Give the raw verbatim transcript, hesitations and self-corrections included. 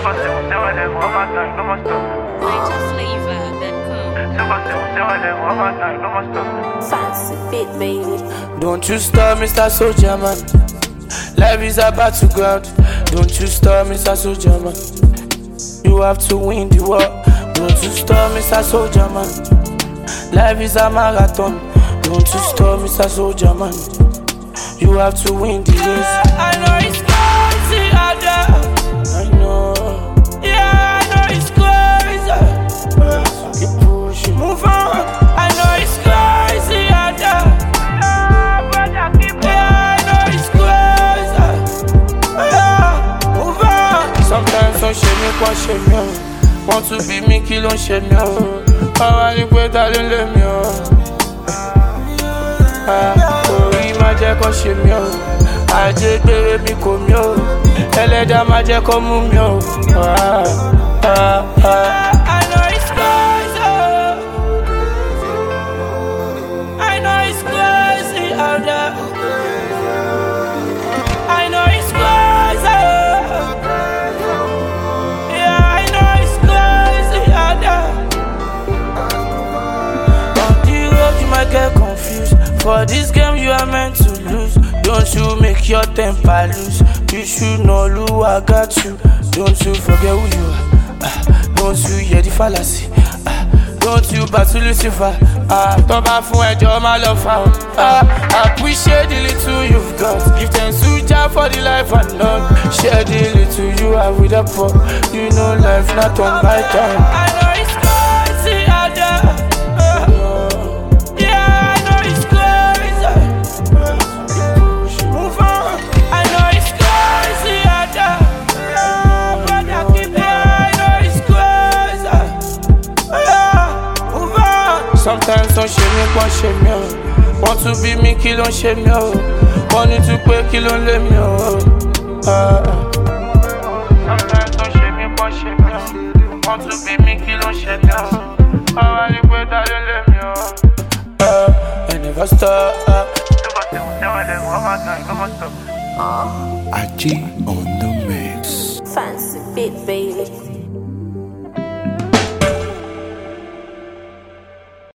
Fancy bit, baby. Don't you stop, Mister Soldier Man. Life is about to ground. Don't you stop, Mister Soldier Man. You have to win the war. Don't you stop, Mister Soldier Man. Life is a marathon. Don't you stop, Mister Soldier Man. You have to win the race. I know it's crazy out there. I know. Yeah, I know it's crazy. Uh, keep pushing. Move on. I know it's crazy out there. Yeah, brother, keep pushing. Yeah, I know it's crazy. Yeah, move on. Sometimes don't shame me, can't shame me. Want to be me, kill on shame me. Power you put all in me. Orí má jẹ́ kó ṣe mí o, ajé gbére mi kò mí o, ẹlẹ́dàá má jẹ́ kó mú mi o. I know it's crazy, I know it's crazy out there. I know it's crazy, yeah, I know it's crazy out there. On the road you might get confused. For this game you are meant to lose. Don't you make your temper loose. You should know who I got you. Don't you forget who you are. uh, Don't you hear the fallacy. uh, Don't you battle Lucifer. uh, Don't bad for enjoy my love out. uh, Appreciate the little you've got. Give thanks to Jah for the life and love. Share the little you have with the poor. You know life not on my time. I know it's crazy out there. Sometimes don't shame me, can't shame me. Want to be me, kill on shame me. Want you to pay, kill on let me. Sometimes don't shame me, can't shame me. Want to be me, kill on shame me. Power you put all in let me. I never stop. Aji on the mix. Fancy bit, baby.